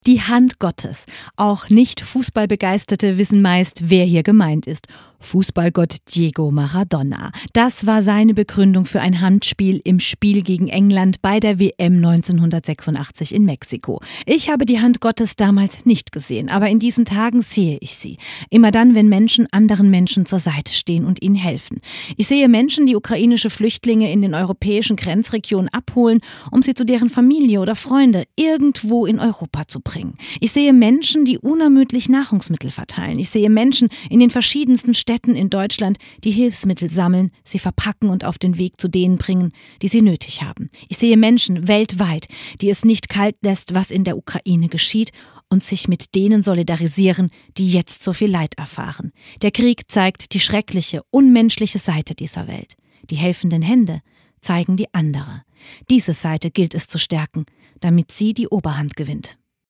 Die Hand Gottes. Auch nicht Fußballbegeisterte wissen meist, wer hier gemeint ist. Fußballgott Diego Maradona. Das war seine Begründung für ein Handspiel im Spiel gegen England bei der WM 1986 in Mexiko. Ich habe die Hand Gottes damals nicht gesehen, aber in diesen Tagen sehe ich sie. Immer dann, wenn Menschen anderen Menschen zur Seite stehen und ihnen helfen. Ich sehe Menschen, die ukrainische Flüchtlinge in den europäischen Grenzregionen abholen, um sie zu deren Familie oder Freunde irgendwo in Europa zu bringen. Ich sehe Menschen, die unermüdlich Nahrungsmittel verteilen. Ich sehe Menschen in den verschiedensten Städten in Deutschland, die Hilfsmittel sammeln, sie verpacken und auf den Weg zu denen bringen, die sie nötig haben. Ich sehe Menschen weltweit, die es nicht kalt lässt, was in der Ukraine geschieht, und sich mit denen solidarisieren, die jetzt so viel Leid erfahren. Der Krieg zeigt die schreckliche, unmenschliche Seite dieser Welt. Die helfenden Hände zeigen die andere. Diese Seite gilt es zu stärken, damit sie die Oberhand gewinnt.